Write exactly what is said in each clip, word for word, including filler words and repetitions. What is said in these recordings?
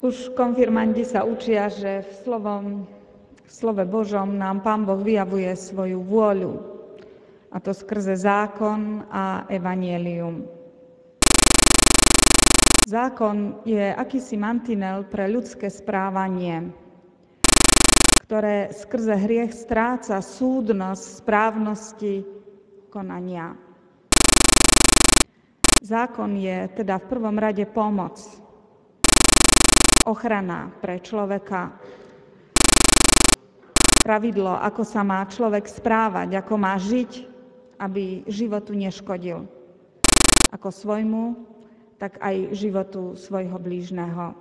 Už konfirmandi sa učia, že v, slovom, v slove Božom nám Pán Boh vyjavuje svoju vôľu, a to skrze zákon a evanjelium. Zákon je akýsi mantinel pre ľudské správanie, ktoré skrze hriech stráca súdnosť správnosti konania. Zákon je teda v prvom rade pomoc, ochrana pre človeka, pravidlo, ako sa má človek správať, ako má žiť, aby životu neškodil, ako svojmu, tak aj životu svojho blížneho.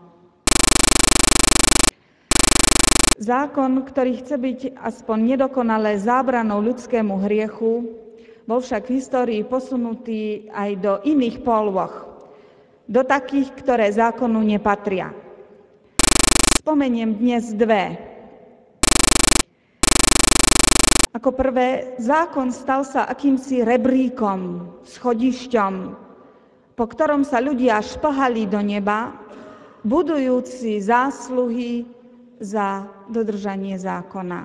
Zákon, ktorý chce byť aspoň nedokonale zábranou ľudskému hriechu, bol však v histórii posunutý aj do iných pôloh, do takých, ktoré zákonu nepatria. Spomeniem dnes dve. Ako prvé, zákon stal sa akýmsi rebríkom, schodišťom, po ktorom sa ľudia šplhali do neba, budujúci zásluhy za dodržanie zákona.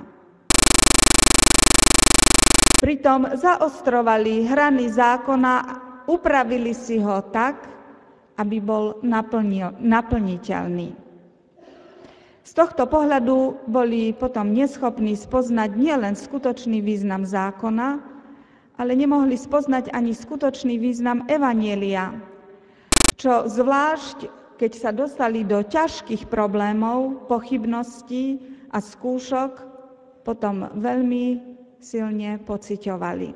Pritom zaostrovali hrany zákona, upravili si ho tak, aby bol naplnil, naplniteľný. Z tohto pohľadu boli potom neschopní spoznať nielen skutočný význam zákona, ale nemohli spoznať ani skutočný význam evanjelia, čo zvlášť, keď sa dostali do ťažkých problémov, pochybností a skúšok, potom veľmi silne pociťovali.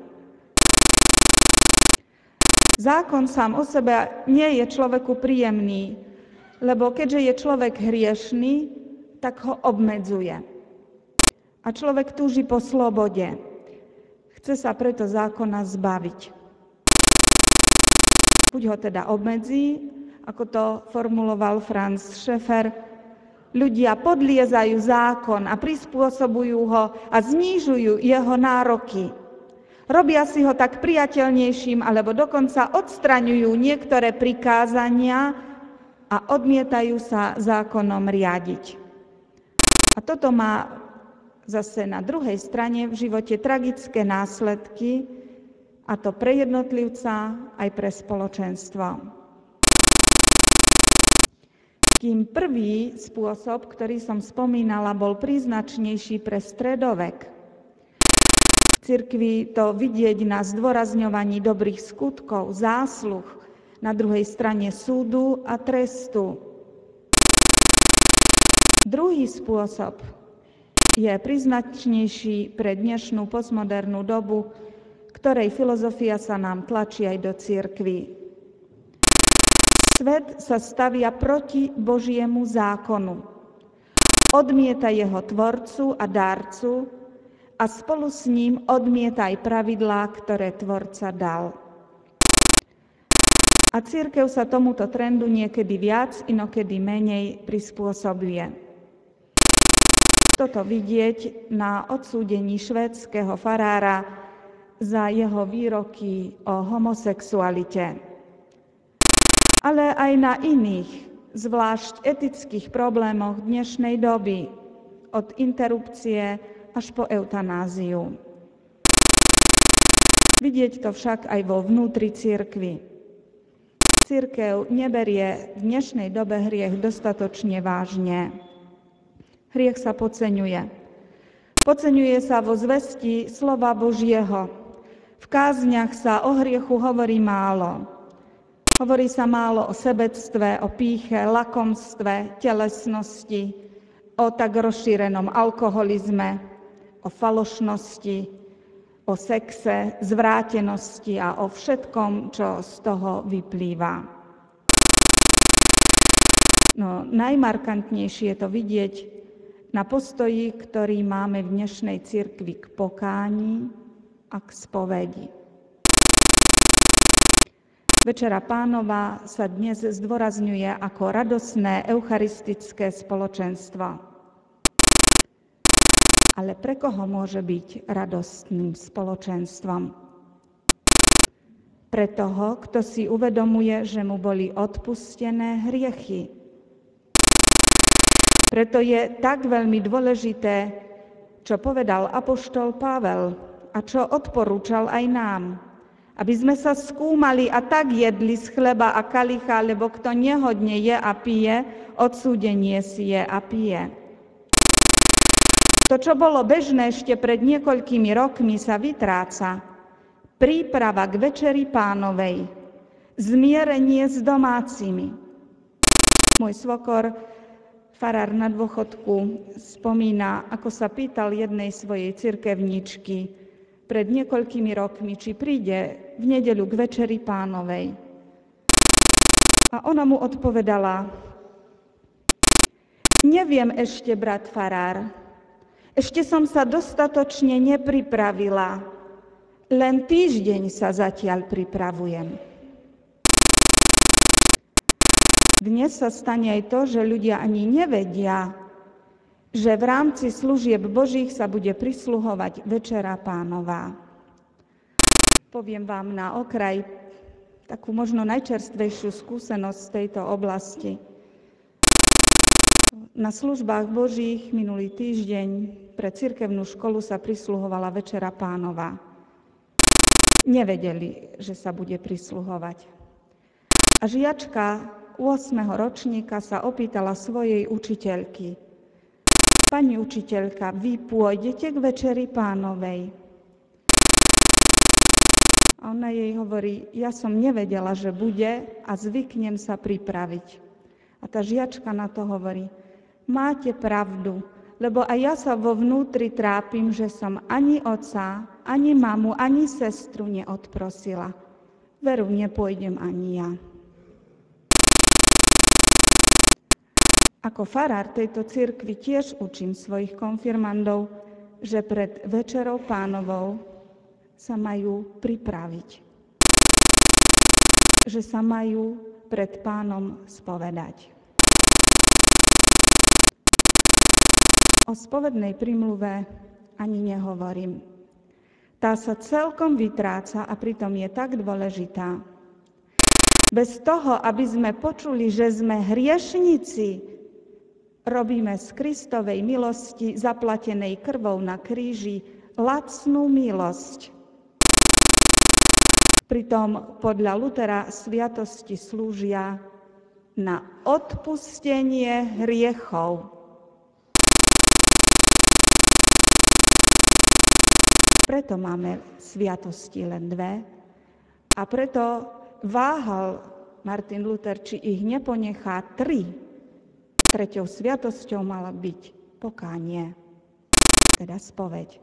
Zákon sám o sebe nie je človeku príjemný, lebo keďže je človek hriešný, tak ho obmedzuje. A človek túži po slobode. Chce sa preto zákona zbaviť. Buď ho teda obmedzí, ako to formuloval Franz Schaeffer, ľudia podliezajú zákon a prispôsobujú ho a znižujú jeho nároky. Robia si ho tak priateľnejším, alebo dokonca odstraňujú niektoré prikázania a odmietajú sa zákonom riadiť. A toto má zase na druhej strane v živote tragické následky, a to pre jednotlivca aj pre spoločenstvo. Kým prvý spôsob, ktorý som spomínala, bol príznačnejší pre stredovek. V cirkvi to vidieť na zdôrazňovaní dobrých skutkov, zásluh, na druhej strane súdu a trestu. Druhý spôsob je príznačnejší pre dnešnú postmodernú dobu, ktorej filozofia sa nám tlačí aj do cirkvi. Svet sa stavia proti Božiemu zákonu. Odmieta jeho tvorcu a dárcu a spolu s ním odmieta aj pravidlá, ktoré tvorca dal. A cirkev sa tomuto trendu niekedy viac, inokedy menej prispôsobuje. Toto vidieť na odsúdení švédskeho farára za jeho výroky o homosexualite. Ale aj na iných, zvlášť etických problémoch dnešnej doby, od interrupcie až po eutanáziu. Vidieť to však aj vo vnútri cirkvi. Cirkev neberie v dnešnej dobe hriech dostatočne vážne. Hriech sa podceňuje. Podceňuje sa vo zvesti slova Božieho. V kázniach sa o hriechu hovorí málo. Hovorí sa málo o sebectve, o pýche, lakomstve, telesnosti, o tak rozšírenom alkoholizme, o falošnosti, o sexe, zvrátenosti a o všetkom, čo z toho vyplýva. No, najmarkantnejšie je to vidieť na postoji, ktorý máme v dnešnej cirkvi k pokání a k spovedi. Večera Pánova sa dnes zdôrazňuje ako radosné eucharistické spoločenstvo. Ale pre koho môže byť radostným spoločenstvom? Pre toho, kto si uvedomuje, že mu boli odpustené hriechy. Preto je tak veľmi dôležité, čo povedal apoštol Pavel a čo odporúčal aj nám, aby sme sa skúmali a tak jedli z chleba a kalicha, lebo kto nehodne je a pije, odsúdenie si je a pije. To, čo bolo bežné ešte pred niekoľkými rokmi, sa vytráca. Príprava k večeri Pánovej, zmierenie s domácimi. Môj svokor, farár na dôchodku, spomína, ako sa pýtal jednej svojej cirkevničky pred niekoľkými rokmi, či príde v nedeľu k večeri Pánovej. A ona mu odpovedala: neviem ešte, brat farár, ešte som sa dostatočne nepripravila, len týždeň sa zatiaľ pripravujem. Dnes sa stane aj to, že ľudia ani nevedia, že v rámci služieb Božích sa bude prisluhovať Večera Pánová. Poviem vám na okraj takú možno najčerstvejšiu skúsenosť z tejto oblasti. Na službách Božích minulý týždeň pre cirkevnú školu sa prisluhovala Večera Pánová. Nevedeli, že sa bude prisluhovať. A žiačka ôsmeho ročníka sa opýtala svojej učiteľky: pani učiteľka, vy pôjdete k Večeri Pánovej? A ona jej hovorí: ja som nevedela, že bude a zvyknem sa pripraviť. A tá žiačka na to hovorí: máte pravdu, lebo aj ja sa vo vnútri trápim, že som ani otca, ani mamu, ani sestru neodprosila. Veru, nepôjdem ani ja. Ako farár tejto cirkvi tiež učím svojich konfirmandov, že pred Večerou Pánovou sa majú pripraviť. Že sa majú pred Pánom spovedať. O spovednej prímluve ani nehovorím. Tá sa celkom vytráca a pritom je tak dôležitá. Bez toho, aby sme počuli, že sme hriešnici, robíme z Kristovej milosti, zaplatenej krvou na kríži, lacnú milosť. Pritom podľa Lutera sviatosti slúžia na odpustenie hriechov. Preto máme sviatosti len dve a preto váhal Martin Luther, či ich neponechá tri. Treťou sviatosťou mala byť pokánie, teda spoveď.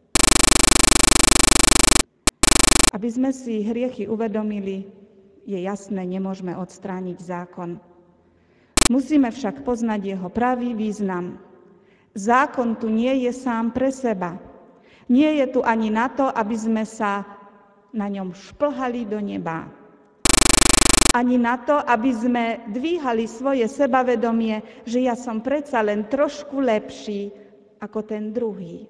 Aby sme si hriechy uvedomili, je jasné, nemôžeme odstrániť zákon. Musíme však poznať jeho pravý význam. Zákon tu nie je sám pre seba. Nie je tu ani na to, aby sme sa na ňom šplhali do neba. Ani na to, aby sme dvíhali svoje sebavedomie, že ja som predsa len trošku lepší ako ten druhý.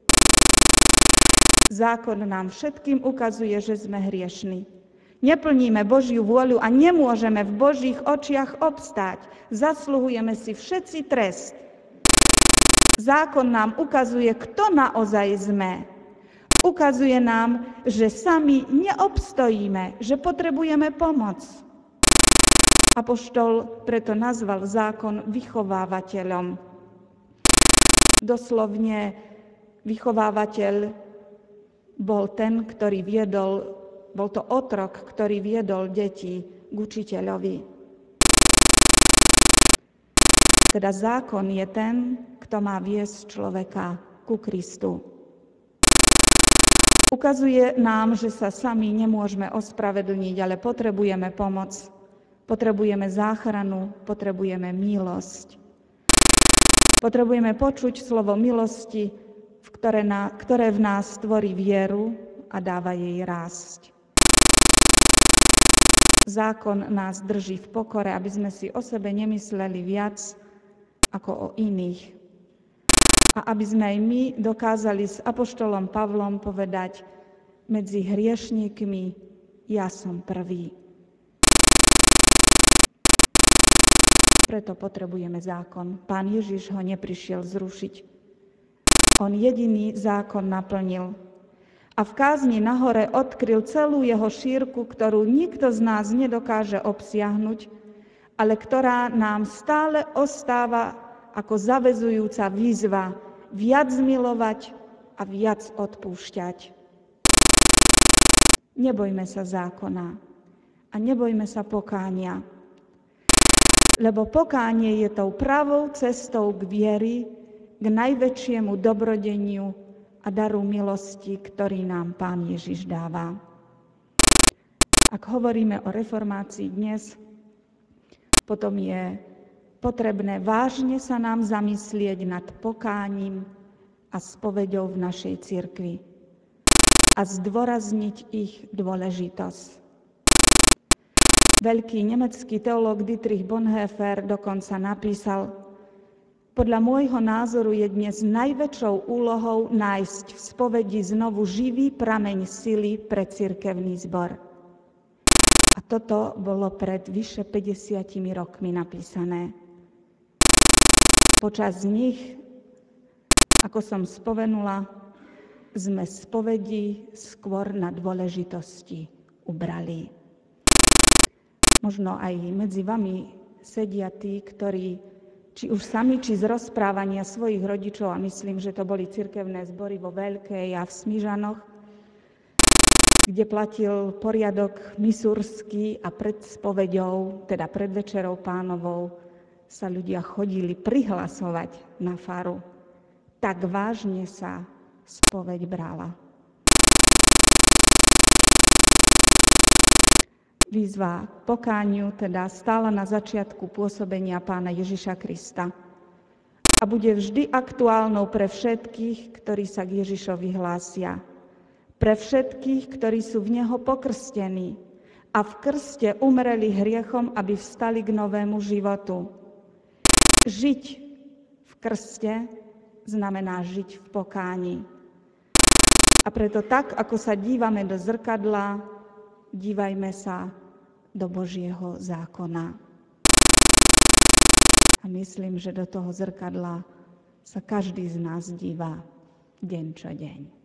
Zákon nám všetkým ukazuje, že sme hriešni. Neplníme Božiu vôľu a nemôžeme v Božích očiach obstáť. Zasluhujeme si všetci trest. Zákon nám ukazuje, kto naozaj sme. Ukazuje nám, že sami neobstojíme, že potrebujeme pomoc. Apoštol preto nazval zákon vychovávateľom. Doslovne vychovávateľ bol ten, ktorý viedol, bol to otrok, ktorý viedol deti k učiteľovi. Teda zákon je ten, kto má viesť človeka ku Kristu. Ukazuje nám, že sa sami nemôžeme ospravedlniť, ale potrebujeme pomoc. Potrebujeme záchranu, potrebujeme milosť. Potrebujeme počuť slovo milosti, v ktoré, na, ktoré v nás tvorí vieru a dáva jej rásť. Zákon nás drží v pokore, aby sme si o sebe nemysleli viac ako o iných. A aby sme aj my dokázali s apoštolom Pavlom povedať: medzi hriešníkmi ja som prvý. Preto potrebujeme zákon. Pán Ježiš ho neprišiel zrušiť. On jediný zákon naplnil. A v kázni nahore odkryl celú jeho šírku, ktorú nikto z nás nedokáže obsiahnuť, ale ktorá nám stále ostáva ako zaväzujúca výzva viac milovať a viac odpúšťať. Nebojme sa zákona a nebojme sa pokánia, lebo pokánie je tou pravou cestou k viery, k najväčšiemu dobrodeniu a daru milosti, ktorý nám Pán Ježiš dáva. Ak hovoríme o reformácii dnes, potom je potrebné vážne sa nám zamyslieť nad pokáním a spoveďou v našej cirkvi a zdôrazniť ich dôležitosť. Veľký nemecký teológ Dietrich Bonhoeffer dokonca napísal: podľa môjho názoru je dnes najväčšou úlohou nájsť v spovedi znovu živý prameň sily pre cirkevný zbor. A toto bolo pred vyše päťdesiatimi rokmi napísané. Počas nich, ako som spomenula, sme spovedi skôr na dôležitosti ubrali. Možno aj medzi vami sedia tí, ktorí či už sami, či z rozprávania svojich rodičov, a myslím, že to boli cirkevné zbory vo Veľkej a v Smižanoch, kde platil poriadok misúrsky a pred spoveďou, teda pred večerou Pánovou, sa ľudia chodili prihlasovať na faru. Tak vážne sa spoveď brala. Výzva k pokániu teda stála na začiatku pôsobenia Pána Ježiša Krista a bude vždy aktuálnou pre všetkých, ktorí sa k Ježišovi hlásia. Pre všetkých, ktorí sú v Neho pokrstení a v krste umreli hriechom, aby vstali k novému životu. Žiť v krste znamená žiť v pokáni. A preto tak, ako sa dívame do zrkadla, dívajme sa do Božieho zákona. A myslím, že do toho zrkadla sa každý z nás díva deň čo deň.